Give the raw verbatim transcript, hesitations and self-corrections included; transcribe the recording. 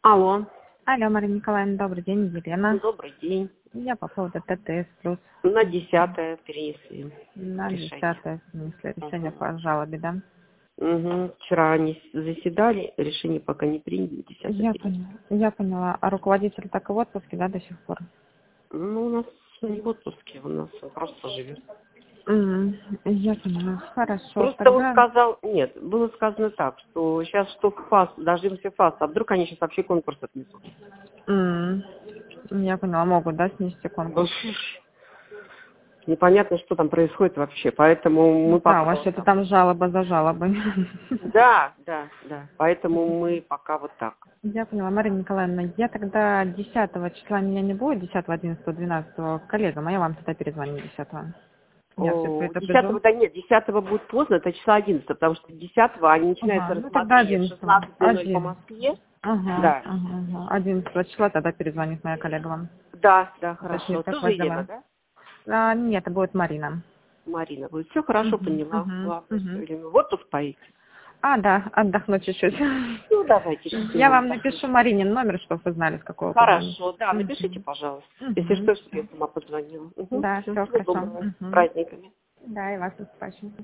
Алло, Алло, Мария Николаевна, добрый день, Елена. добрый день. Я по поводу ТТС плюс На десятое перенесли на решение. десятое внесли решение Угу. по жалобе, да? Угу. Вчера они заседали, решение пока не приняли, десятое Я перенесли. поняла. Я поняла. А руководитель так и в отпуске, да, до сих пор? Ну, у нас не в отпуске, у нас он просто живет. М, Я поняла. Хорошо. Просто он Тогда сказал, нет, было сказано так, что сейчас что ФАС, дождемся ФАСа, а вдруг они сейчас вообще конкурс отнесут. м, я поняла, могут, да, снести конкурс? Непонятно, что там происходит вообще, поэтому мы Да, у пока вас вот что-то так. там жалоба за жалобой. Да, да, да, поэтому мы пока вот так. Я поняла, Мария Николаевна, я тогда десятого числа меня не будет, десятого, одиннадцатого, двенадцатого к коллегам, а я вам тогда перезвоню десятого. Я всех О, предупрежу. десятого, да нет, десятого будет поздно, это числа одиннадцатого, потому что десятого они Ага, начинаются ну тогда рассмотрения в одиннадцатого. шестнадцать ноль ноль по Один. Москве. Ага, Да. ага, ага. одиннадцатого числа тогда перезвонит моя коллега вам. Да, да, Уточнит, хорошо. как Тоже вас Елена, дела. да? А, нет, это будет Марина. Марина будет. Все хорошо, Угу, поняла. угу, Главное, что угу. Елена. В отпуск поедете. А, да, отдохну чуть-чуть. Ну, давайте, Я счастливо вам отдохнуть. напишу Маринин номер, чтобы вы знали, с какого позвонить. Хорошо, да, напишите, Угу. пожалуйста. Если Угу. что, чтобы я сама позвонила. Угу. Да, Все, все всего хорошо. доброго. С Угу. праздниками. Да, и вас с